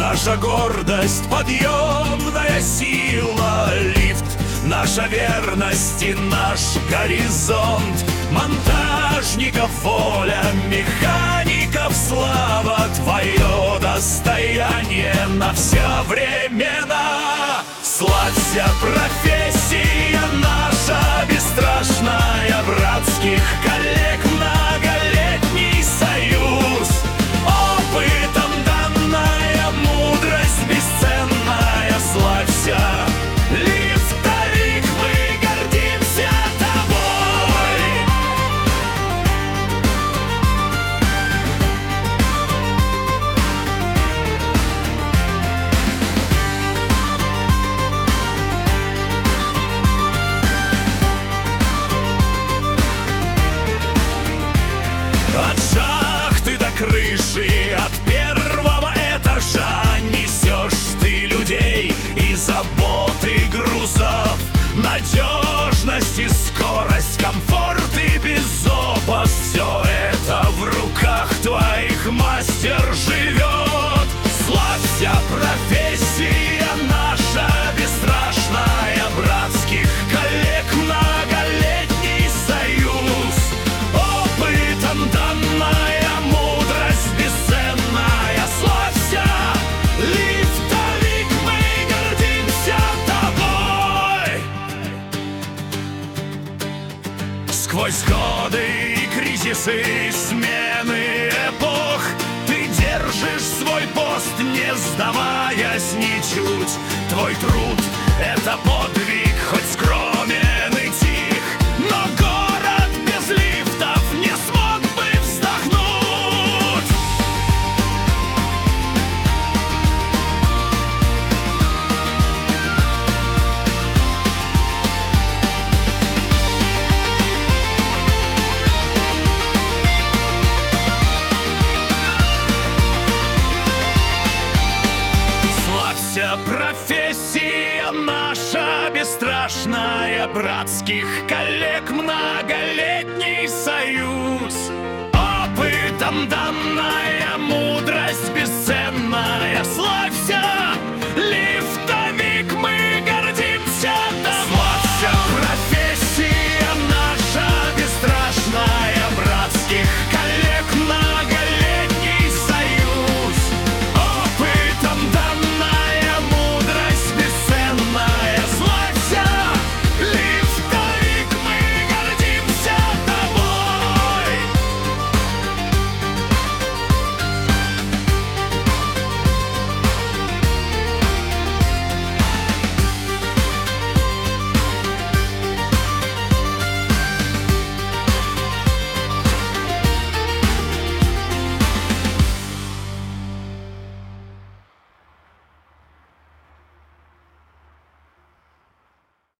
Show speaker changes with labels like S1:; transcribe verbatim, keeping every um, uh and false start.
S1: наша гордость, подъемная сила, лифт, наша верность и наш горизонт. Монтажников воля, механиков слава, твое достояние на все времена. Славься, профессия наша бесстрашная, братских коллег многолетний союз. Опытом данная мудрость бесценная, славься, лифтовик, мы гордимся тобой. От шахты до крыши, от первого этажа несешь ты людей и заботы грузов. Надежность и скорость, комфорт и безопасность, все это в руках твоих, мастер, живет. Славься, профессия наша бесстрашная, братских коллег многолетний союз. Опытом данная мудрость бесценная, славься, лифтовик, мы гордимся тобой. Сквозь годы и кризисы, смены эпох, ты держишь свой пост, не сдаваясь ничуть. Твой труд — это подвиг, хоть скромен и тих, но город без лифтов не смог бы вздохнуть. Славься, профессия наша бесстрашная, братских коллег многолетний союз. Опытом данная